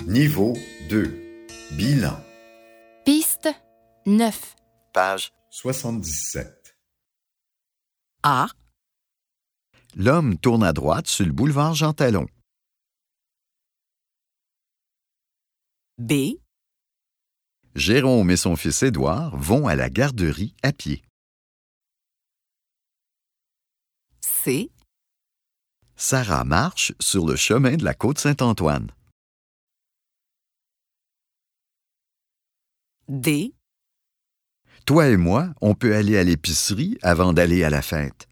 Niveau 2. Bilan. Piste 9. Page 77. A. L'homme tourne à droite sur le boulevard Jean Talon. B. Jérôme et son fils Édouard vont à la garderie à pied. C. Sarah marche sur le chemin de la Côte-Saint-Antoine. D. Toi et moi, on peut aller à l'épicerie avant d'aller à la fête.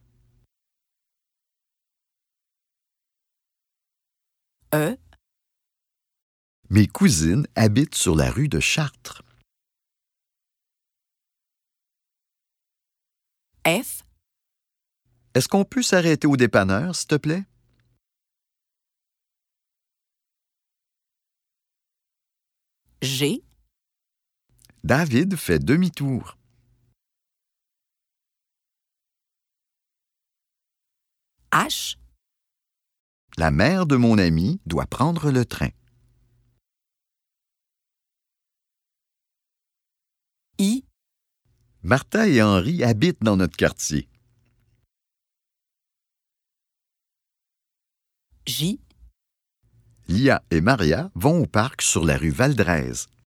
E. Mes cousines habitent sur la rue de Chartres. F. Est-ce qu'on peut s'arrêter au dépanneur, s'il te plaît? G. David fait demi-tour. H. La mère de mon ami doit prendre le train. I. Martha et Henri habitent dans notre quartier. J. Lia et Maria vont au parc sur la rue Val-d'Rèze.